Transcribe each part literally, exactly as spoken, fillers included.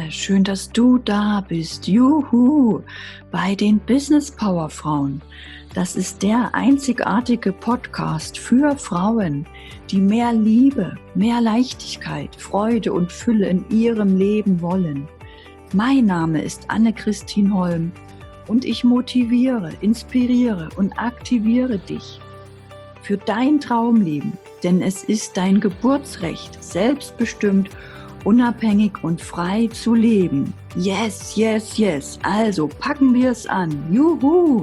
schön, dass du da bist. Juhu, bei den Business Power Frauen. Das ist der einzigartige Podcast für Frauen, die mehr Liebe, mehr Leichtigkeit, Freude und Fülle in ihrem Leben wollen. Mein Name ist Anne-Christine Holm und ich motiviere, inspiriere und aktiviere dich für dein Traumleben, denn es ist dein Geburtsrecht, selbstbestimmt, unabhängig und frei zu leben. Yes, yes, yes. Also packen wir es an. Juhu!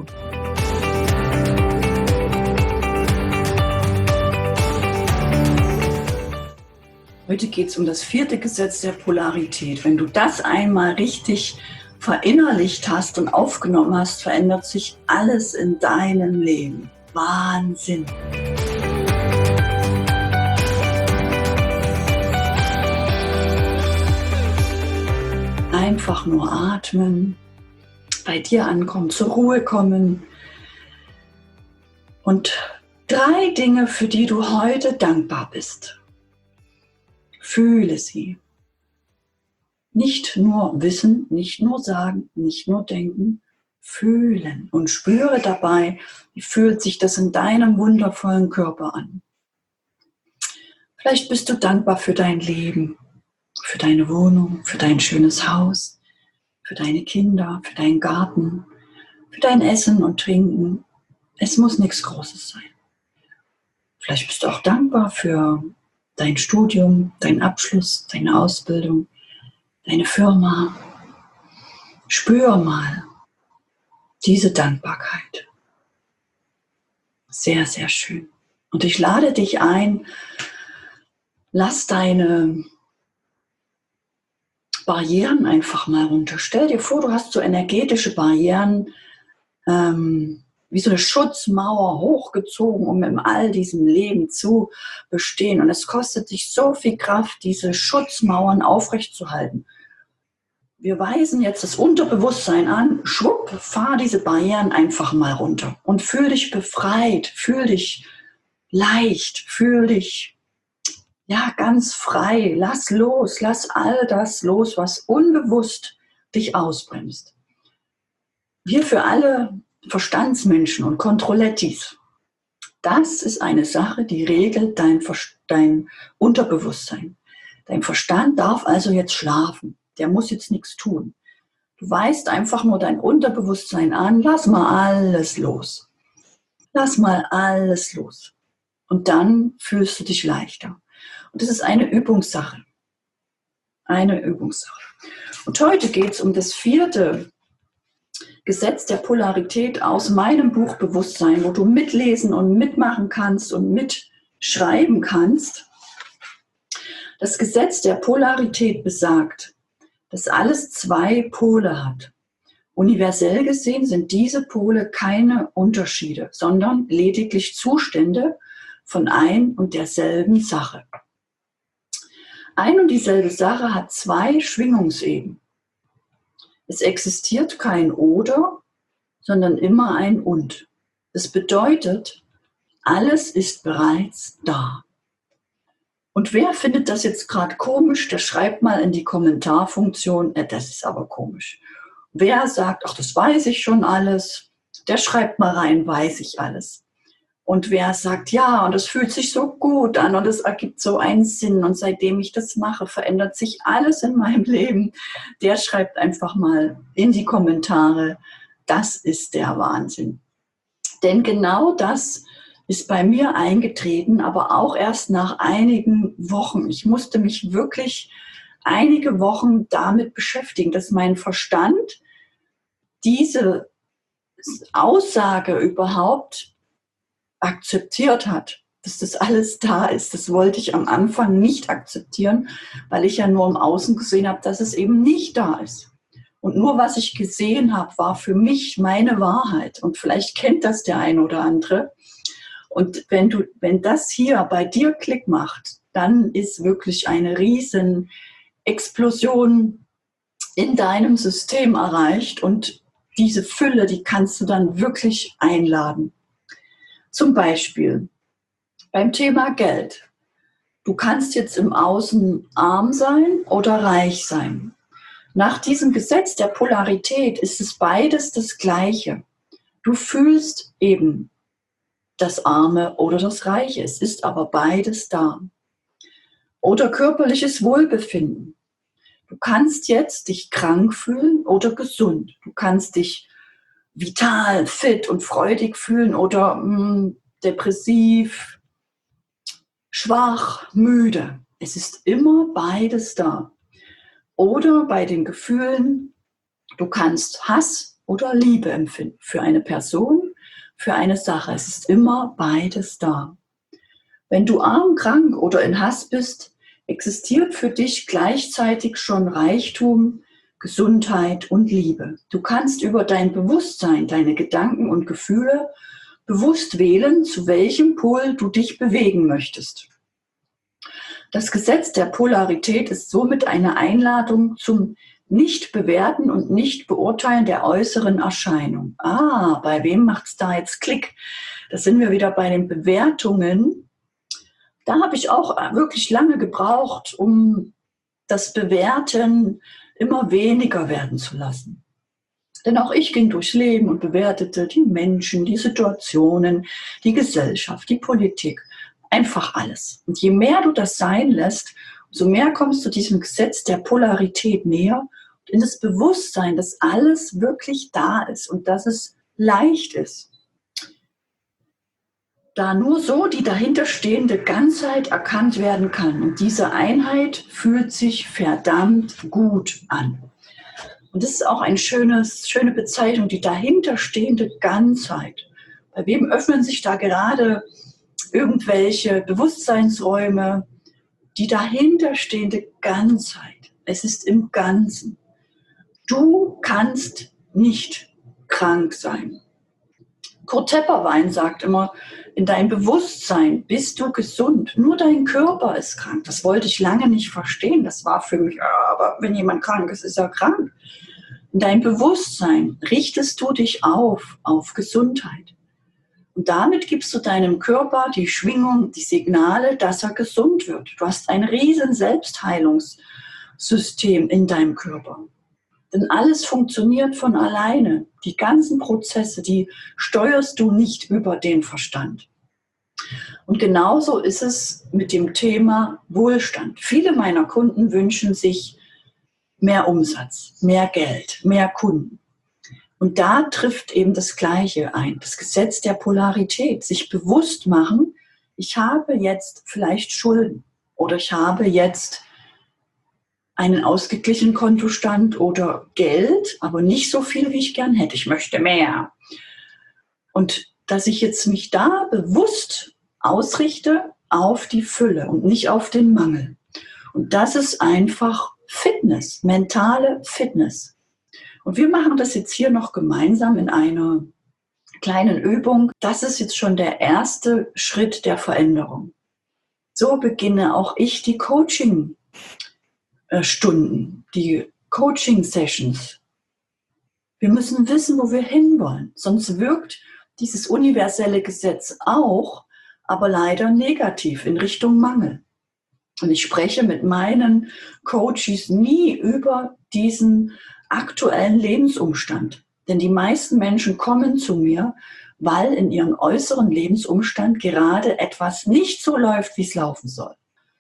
Heute geht es um das vierte Gesetz der Polarität. Wenn du das einmal richtig verinnerlicht hast und aufgenommen hast, verändert sich alles in deinem Leben. Wahnsinn! Einfach nur atmen, bei dir ankommen, zur Ruhe kommen und drei Dinge, für die du heute dankbar bist. Fühle sie. Nicht nur wissen, nicht nur sagen, nicht nur denken, fühlen und spüre dabei, wie fühlt sich das in deinem wundervollen Körper an. Vielleicht bist du dankbar für dein Leben, für deine Wohnung, für dein schönes Haus, für deine Kinder, für deinen Garten, für dein Essen und Trinken. Es muss nichts Großes sein. Vielleicht bist du auch dankbar für dein Studium, deinen Abschluss, deine Ausbildung, deine Firma. Spür mal diese Dankbarkeit. Sehr, sehr schön. Und ich lade dich ein, lass deine Barrieren einfach mal runter. Stell dir vor, du hast so energetische Barrieren, ähm, wie so eine Schutzmauer hochgezogen, um in all diesem Leben zu bestehen. Und es kostet dich so viel Kraft, diese Schutzmauern aufrechtzuerhalten. Wir weisen jetzt das Unterbewusstsein an, schwupp, fahr diese Barrieren einfach mal runter und fühl dich befreit, fühl dich leicht, fühl dich ja, ganz frei, lass los, lass all das los, was unbewusst dich ausbremst. Wir für alle Verstandsmenschen und Kontrollettis, das ist eine Sache, die regelt dein, dein Unterbewusstsein. Dein Verstand darf also jetzt schlafen, der muss jetzt nichts tun. Du weist einfach nur dein Unterbewusstsein an, lass mal alles los. Lass mal alles los. Und dann fühlst du dich leichter. Und das ist eine Übungssache. Eine Übungssache. Und heute geht es um das vierte Gesetz der Polarität aus meinem Buch Bewusstsein, wo du mitlesen und mitmachen kannst und mitschreiben kannst. Das Gesetz der Polarität besagt, dass alles zwei Pole hat. Universell gesehen sind diese Pole keine Unterschiede, sondern lediglich Zustände von ein und derselben Sache. Ein und dieselbe Sache hat zwei Schwingungsebenen. Es existiert kein Oder, sondern immer ein Und. Das bedeutet, alles ist bereits da. Und wer findet das jetzt gerade komisch, der schreibt mal in die Kommentarfunktion, äh, das ist aber komisch. Wer sagt, ach, das weiß ich schon alles, der schreibt mal rein, weiß ich alles. Und wer sagt, ja, und es fühlt sich so gut an und es ergibt so einen Sinn und seitdem ich das mache, verändert sich alles in meinem Leben, der schreibt einfach mal in die Kommentare, das ist der Wahnsinn. Denn genau das ist bei mir eingetreten, aber auch erst nach einigen Wochen. Ich musste mich wirklich einige Wochen damit beschäftigen, dass mein Verstand diese Aussage überhaupt akzeptiert hat, dass das alles da ist. Das wollte ich am Anfang nicht akzeptieren, weil ich ja nur im Außen gesehen habe, dass es eben nicht da ist. Und nur was ich gesehen habe, war für mich meine Wahrheit. Und vielleicht kennt das der eine oder andere. Und wenn du, wenn das hier bei dir Klick macht, dann ist wirklich eine riesen Explosion in deinem System erreicht. Und diese Fülle, die kannst du dann wirklich einladen. Zum Beispiel beim Thema Geld. Du kannst jetzt im Außen arm sein oder reich sein. Nach diesem Gesetz der Polarität ist es beides das Gleiche. Du fühlst eben das Arme oder das Reiche. Es ist aber beides da. Oder körperliches Wohlbefinden. Du kannst jetzt dich krank fühlen oder gesund. Du kannst dich vital, fit und freudig fühlen oder mh, depressiv, schwach, müde. Es ist immer beides da. Oder bei den Gefühlen, du kannst Hass oder Liebe empfinden für eine Person, für eine Sache. Es ist immer beides da. Wenn du arm, krank oder in Hass bist, existiert für dich gleichzeitig schon Reichtum, Gesundheit und Liebe. Du kannst über dein Bewusstsein, deine Gedanken und Gefühle bewusst wählen, zu welchem Pol du dich bewegen möchtest. Das Gesetz der Polarität ist somit eine Einladung zum Nicht-Bewerten und Nicht-Beurteilen der äußeren Erscheinung. Ah, bei wem macht es da jetzt Klick? Da sind wir wieder bei den Bewertungen. Da habe ich auch wirklich lange gebraucht, um das Bewerten immer weniger werden zu lassen. Denn auch ich ging durchs Leben und bewertete die Menschen, die Situationen, die Gesellschaft, die Politik, einfach alles. Und je mehr du das sein lässt, umso mehr kommst du diesem Gesetz der Polarität näher und in das Bewusstsein, dass alles wirklich da ist und dass es leicht ist. Da nur so die dahinterstehende Ganzheit erkannt werden kann. Und diese Einheit fühlt sich verdammt gut an. Und das ist auch eine schöne, schöne Bezeichnung, die dahinterstehende Ganzheit. Bei wem öffnen sich da gerade irgendwelche Bewusstseinsräume? Die dahinterstehende Ganzheit. Es ist im Ganzen. Du kannst nicht krank sein. Kurt Tepperwein sagt immer, in deinem Bewusstsein bist du gesund. Nur dein Körper ist krank. Das wollte ich lange nicht verstehen. Das war für mich, ja, aber wenn jemand krank ist, ist er krank. In deinem Bewusstsein richtest du dich auf, auf Gesundheit. Und damit gibst du deinem Körper die Schwingung, die Signale, dass er gesund wird. Du hast ein riesen Selbstheilungssystem in deinem Körper. Denn alles funktioniert von alleine. Die ganzen Prozesse, die steuerst du nicht über den Verstand. Und genauso ist es mit dem Thema Wohlstand. Viele meiner Kunden wünschen sich mehr Umsatz, mehr Geld, mehr Kunden. Und da trifft eben das Gleiche ein, das Gesetz der Polarität. Sich bewusst machen, ich habe jetzt vielleicht Schulden oder ich habe jetzt einen ausgeglichenen Kontostand oder Geld, aber nicht so viel, wie ich gern hätte. Ich möchte mehr. Und dass ich jetzt mich da bewusst ausrichte auf die Fülle und nicht auf den Mangel. Und das ist einfach Fitness, mentale Fitness. Und wir machen das jetzt hier noch gemeinsam in einer kleinen Übung. Das ist jetzt schon der erste Schritt der Veränderung. So beginne auch ich die Coaching Stunden, die Coaching-Sessions. Wir müssen wissen, wo wir hinwollen. Sonst wirkt dieses universelle Gesetz auch, aber leider negativ in Richtung Mangel. Und ich spreche mit meinen Coaches nie über diesen aktuellen Lebensumstand. Denn die meisten Menschen kommen zu mir, weil in ihrem äußeren Lebensumstand gerade etwas nicht so läuft, wie es laufen soll.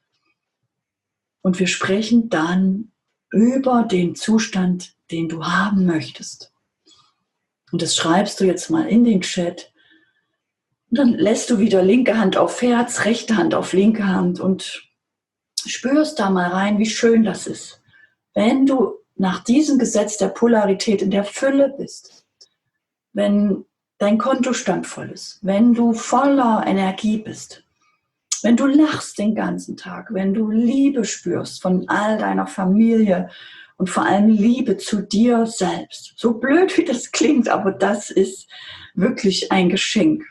Und wir sprechen dann über den Zustand, den du haben möchtest. Und das schreibst du jetzt mal in den Chat. Und dann lässt du wieder linke Hand auf Herz, rechte Hand auf linke Hand und spürst da mal rein, wie schön das ist. Wenn du nach diesem Gesetz der Polarität in der Fülle bist, wenn dein Kontostand voll ist, wenn du voller Energie bist, wenn du lachst den ganzen Tag, wenn du Liebe spürst von all deiner Familie und vor allem Liebe zu dir selbst. So blöd wie das klingt, aber das ist wirklich ein Geschenk.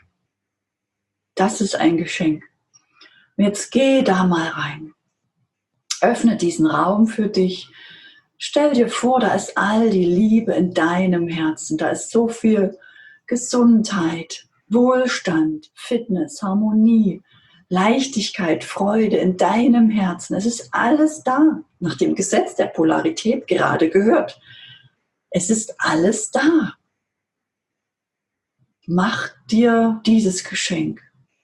Das ist ein Geschenk. Und jetzt geh da mal rein. Öffne diesen Raum für dich. Stell dir vor, da ist all die Liebe in deinem Herzen. Da ist so viel Gesundheit, Wohlstand, Fitness, Harmonie, Leichtigkeit, Freude in deinem Herzen. Es ist alles da. nach dem Gesetz der Polarität gerade gehört. Es ist alles da. Mach dir dieses Geschenk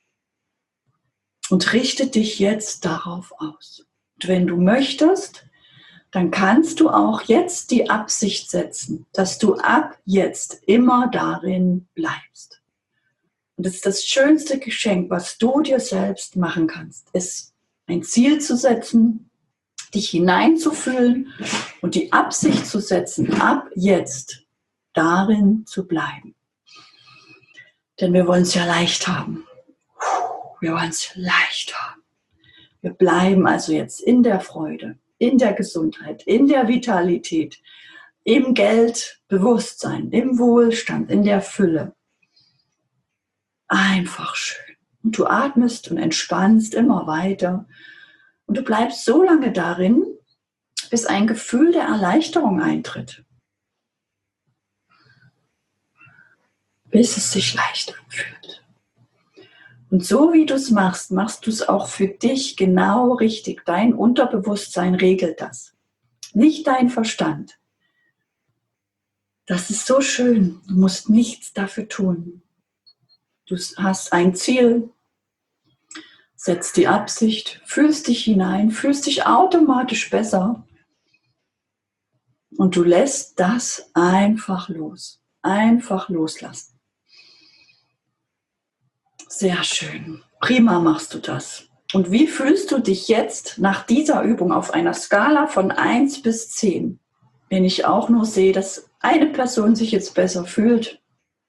und richte dich jetzt darauf aus. Und wenn du möchtest, dann kannst du auch jetzt die Absicht setzen, dass du ab jetzt immer darin bleibst. Und das ist das schönste Geschenk, was du dir selbst machen kannst, ist ein Ziel zu setzen, dich hineinzufühlen und die Absicht zu setzen, ab jetzt darin zu bleiben. Denn wir wollen es ja leicht haben. Wir wollen es leicht haben. Wir bleiben also jetzt in der Freude, in der Gesundheit, in der Vitalität, im Geldbewusstsein, im Wohlstand, in der Fülle. Einfach schön. Und du atmest und entspannst immer weiter. Und du bleibst so lange darin, bis ein Gefühl der Erleichterung eintritt. Bis es sich leicht anfühlt. Und so wie du es machst, machst du es auch für dich genau richtig. Dein Unterbewusstsein regelt das. Nicht dein Verstand. Das ist so schön. Du musst nichts dafür tun. Du hast ein Ziel, setzt die Absicht, fühlst dich hinein, fühlst dich automatisch besser und du lässt das einfach los. Einfach loslassen. Sehr schön. Prima machst du das. Und wie fühlst du dich jetzt nach dieser Übung auf einer Skala von eins bis zehn? Wenn ich auch nur sehe, dass eine Person sich jetzt besser fühlt,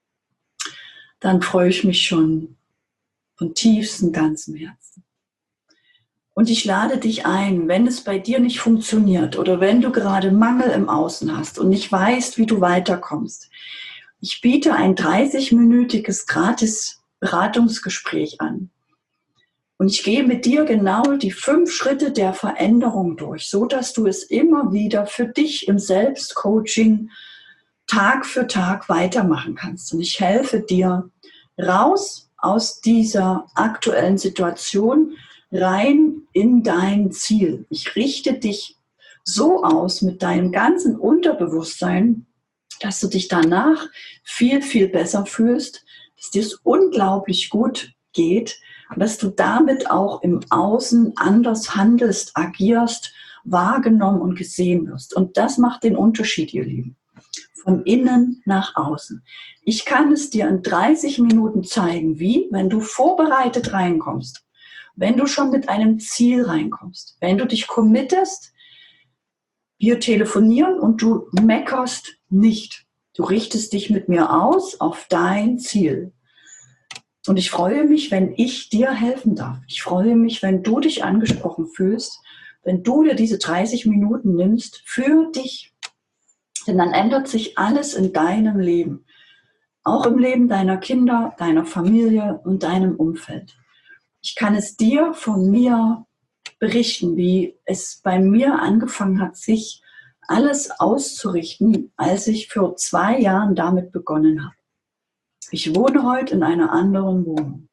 dann freue ich mich schon von tiefstem ganzem Herzen. Und ich lade dich ein, wenn es bei dir nicht funktioniert oder wenn du gerade Mangel im Außen hast und nicht weißt, wie du weiterkommst. Ich biete ein dreißig-minütiges Gratis-Beratungsgespräch an. Und ich gehe mit dir genau die fünf Schritte der Veränderung durch, so dass du es immer wieder für dich im Selbstcoaching Tag für Tag weitermachen kannst. Und ich helfe dir raus aus dieser aktuellen Situation, rein in dein Ziel. Ich richte dich so aus mit deinem ganzen Unterbewusstsein, dass du dich danach viel, viel besser fühlst, dass dir es unglaublich gut geht und dass du damit auch im Außen anders handelst, agierst, wahrgenommen und gesehen wirst. Und das macht den Unterschied, ihr Lieben. Von innen nach außen. Ich kann es dir in dreißig Minuten zeigen, wie, wenn du vorbereitet reinkommst, wenn du schon mit einem Ziel reinkommst, wenn du dich committest, wir telefonieren und du meckerst nicht. Du richtest dich mit mir aus auf dein Ziel. Und ich freue mich, wenn ich dir helfen darf. Ich freue mich, wenn du dich angesprochen fühlst, wenn du dir diese dreißig Minuten nimmst für dich. Denn dann ändert sich alles in deinem Leben. Auch im Leben deiner Kinder, deiner Familie und deinem Umfeld. Ich kann es dir von mir berichten, wie es bei mir angefangen hat, sich alles auszurichten, als ich vor zwei Jahren damit begonnen habe. Ich wohne heute in einer anderen Wohnung.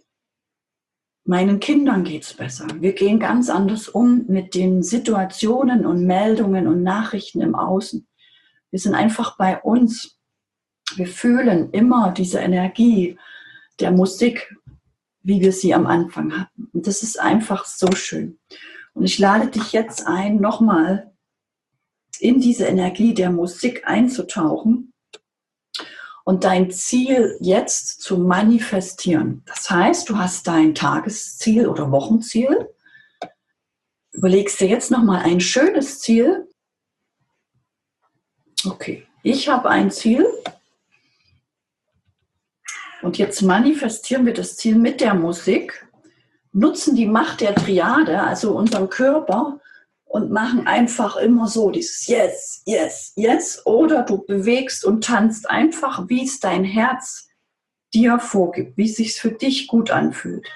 Meinen Kindern geht es besser. Wir gehen ganz anders um mit den Situationen und Meldungen und Nachrichten im Außen. Wir sind einfach bei uns. Wir fühlen immer diese Energie der Musik, wie wir sie am Anfang hatten. Und das ist einfach so schön. Und ich lade dich jetzt ein, nochmal in diese Energie der Musik einzutauchen und dein Ziel jetzt zu manifestieren. Das heißt, du hast dein Tagesziel oder Wochenziel. Überlegst dir jetzt nochmal ein schönes Ziel. Okay, ich habe ein Ziel. Und jetzt manifestieren wir das Ziel mit der Musik, nutzen die Macht der Triade, also unseren Körper, und machen einfach immer so dieses Yes, Yes, Yes. Oder du bewegst und tanzt einfach, wie es dein Herz dir vorgibt, wie es sich für dich gut anfühlt.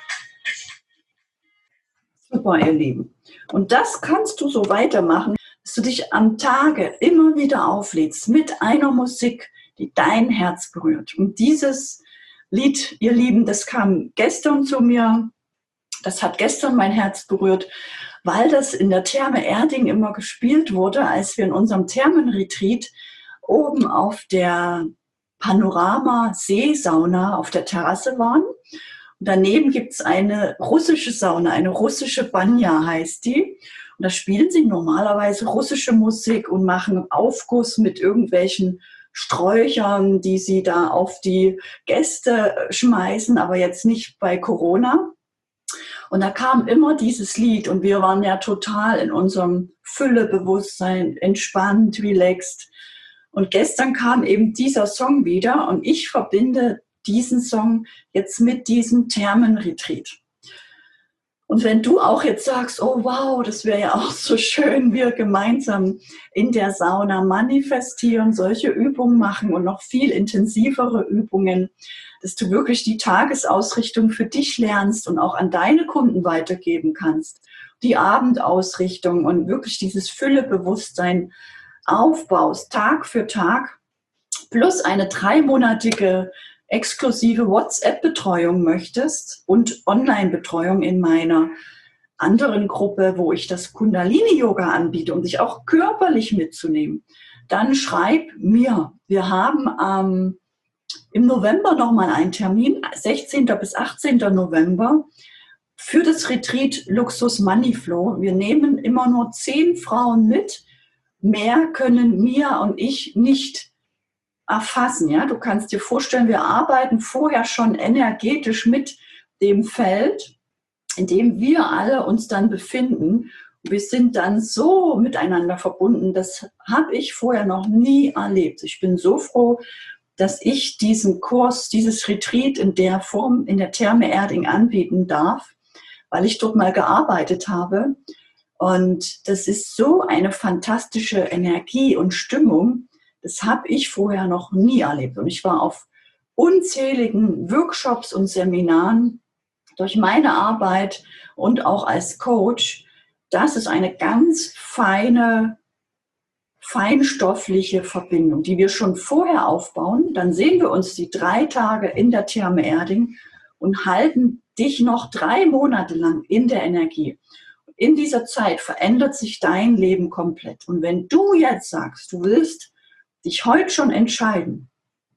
Super, ihr Lieben. Und das kannst du so weitermachen, dass du dich am Tage immer wieder auflädst mit einer Musik, die dein Herz berührt. Und dieses Lied, ihr Lieben, das kam gestern zu mir, das hat gestern mein Herz berührt, weil das in der Therme Erding immer gespielt wurde, als wir in unserem Thermenretreat oben auf der Panorama-Seesauna auf der Terrasse waren. Und daneben gibt es eine russische Sauna, eine russische Banja heißt die. Und da spielen sie normalerweise russische Musik und machen Aufguss mit irgendwelchen Sträuchern, die sie da auf die Gäste schmeißen, aber jetzt nicht bei Corona. Und da kam immer dieses Lied und wir waren ja total in unserem Füllebewusstsein, entspannt, relaxed. Und gestern kam eben dieser Song wieder und ich verbinde diesen Song jetzt mit diesem Thermenretreat. Und wenn du auch jetzt sagst, oh wow, das wäre ja auch so schön, wir gemeinsam in der Sauna manifestieren, solche Übungen machen und noch viel intensivere Übungen, dass du wirklich die Tagesausrichtung für dich lernst und auch an deine Kunden weitergeben kannst, die Abendausrichtung und wirklich dieses Füllebewusstsein aufbaust, Tag für Tag, plus eine dreimonatige exklusive WhatsApp-Betreuung möchtest und Online-Betreuung in meiner anderen Gruppe, wo ich das Kundalini-Yoga anbiete, um dich auch körperlich mitzunehmen, dann schreib mir. Wir haben ähm, im November nochmal einen Termin, sechzehnten bis achtzehnten November, für das Retreat Luxus Money Flow. Wir nehmen immer nur zehn Frauen mit. Mehr können Mia und ich nicht erfassen. Ja? Du kannst dir vorstellen, wir arbeiten vorher schon energetisch mit dem Feld, in dem wir alle uns dann befinden. Wir sind dann so miteinander verbunden, das habe ich vorher noch nie erlebt. Ich bin so froh, dass ich diesen Kurs, dieses Retreat in der Form in der Therme Erding anbieten darf, weil ich dort mal gearbeitet habe. Und das ist so eine fantastische Energie und Stimmung. Das habe ich vorher noch nie erlebt. Und ich war auf unzähligen Workshops und Seminaren durch meine Arbeit und auch als Coach. Das ist eine ganz feine, feinstoffliche Verbindung, die wir schon vorher aufbauen. Dann sehen wir uns die drei Tage in der Therme Erding und halten dich noch drei Monate lang in der Energie. In dieser Zeit verändert sich dein Leben komplett. Und wenn du jetzt sagst, du willst dich heute schon entscheiden,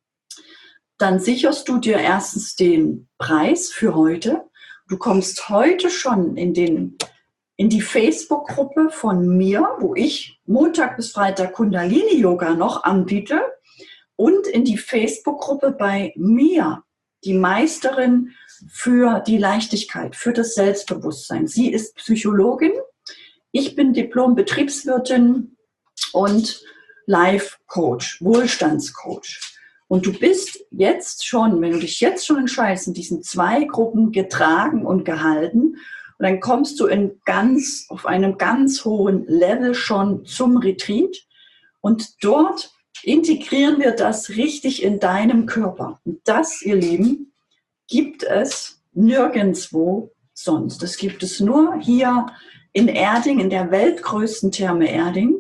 dann sicherst du dir erstens den Preis für heute. Du kommst heute schon in, den, in die Facebook-Gruppe von mir, wo ich Montag bis Freitag Kundalini-Yoga noch anbiete, und in die Facebook-Gruppe bei Mia, die Meisterin für die Leichtigkeit, für das Selbstbewusstsein. Sie ist Psychologin, ich bin Diplom-Betriebswirtin und Life-Coach, Wohlstandscoach. Und du bist jetzt schon, wenn du dich jetzt schon entscheidest, in diesen zwei Gruppen getragen und gehalten, und dann kommst du in ganz, auf einem ganz hohen Level schon zum Retreat und dort integrieren wir das richtig in deinem Körper. Und das, ihr Lieben, gibt es nirgendwo sonst. Das gibt es nur hier in Erding, in der weltgrößten Therme Erding.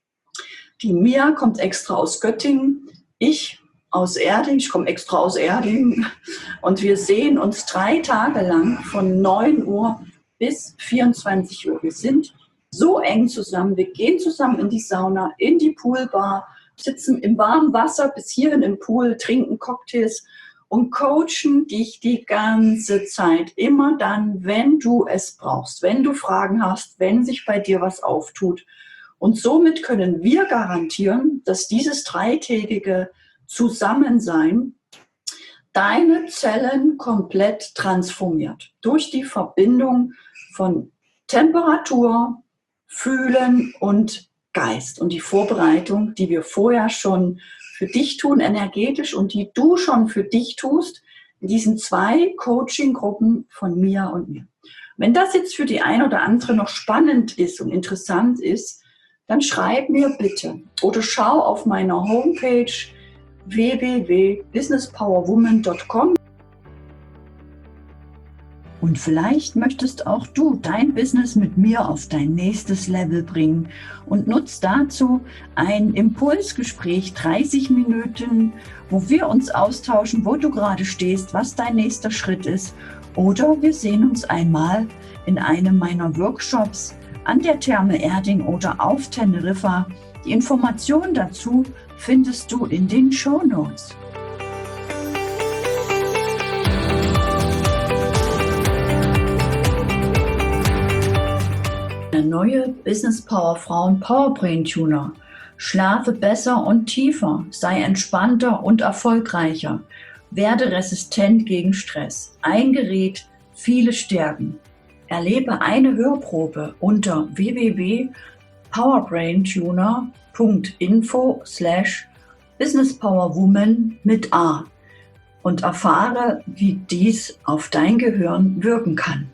Die Mia kommt extra aus Göttingen, ich aus Erding, ich komme extra aus Erding. Und wir sehen uns drei Tage lang von neun Uhr bis vierundzwanzig Uhr. Wir sind so eng zusammen, wir gehen zusammen in die Sauna, in die Poolbar, sitzen im warmen Wasser bis hierhin im Pool, trinken Cocktails und coachen dich die ganze Zeit. Immer dann, wenn du es brauchst, wenn du Fragen hast, wenn sich bei dir was auftut. Und somit können wir garantieren, dass dieses dreitägige Zusammensein deine Zellen komplett transformiert. Durch die Verbindung von Temperatur, Fühlen und Geist und die Vorbereitung, die wir vorher schon für dich tun, energetisch, und die du schon für dich tust, in diesen zwei Coaching-Gruppen von Mia und mir. Wenn das jetzt für die eine oder andere noch spannend ist und interessant ist, dann schreib mir bitte oder schau auf meiner Homepage w w w punkt business power woman punkt com. Und vielleicht möchtest auch du dein Business mit mir auf dein nächstes Level bringen und nutzt dazu ein Impulsgespräch, dreißig Minuten, wo wir uns austauschen, wo du gerade stehst, was dein nächster Schritt ist. Oder wir sehen uns einmal in einem meiner Workshops, an der Therme Erding oder auf Teneriffa. Die Informationen dazu findest du in den Shownotes. Der neue Business Power Frauen Powerbrain Tuner. Schlafe besser und tiefer, sei entspannter und erfolgreicher, werde resistent gegen Stress. Ein Gerät, viele Stärken. Erlebe eine Hörprobe unter w w w punkt powerbraintuner punkt info slash businesspowerwoman mit A und erfahre, wie dies auf dein Gehirn wirken kann.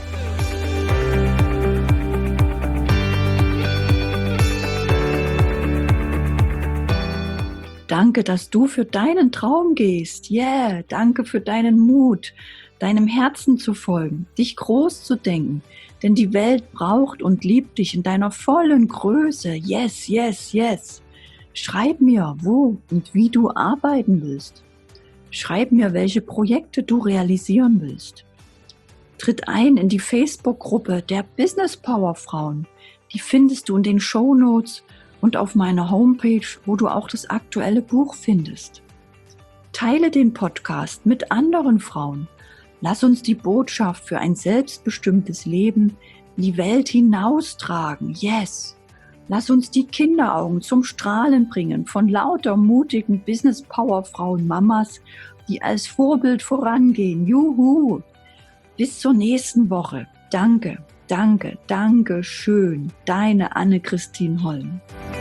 Danke, dass du für deinen Traum gehst. Yeah, danke für deinen Mut, deinem Herzen zu folgen, dich groß zu denken. Denn die Welt braucht und liebt dich in deiner vollen Größe. Yes, yes, yes. Schreib mir, wo und wie du arbeiten willst. Schreib mir, welche Projekte du realisieren willst. Tritt ein in die Facebook-Gruppe der Business Power Frauen. Die findest du in den Shownotes und auf meiner Homepage, wo du auch das aktuelle Buch findest. Teile den Podcast mit anderen Frauen. Lass uns die Botschaft für ein selbstbestimmtes Leben in die Welt hinaustragen. Yes! Lass uns die Kinderaugen zum Strahlen bringen von lauter mutigen Business Power Frauen Mamas, die als Vorbild vorangehen. Juhu! Bis zur nächsten Woche. Danke, danke, danke schön. Deine Anne-Christine Holm.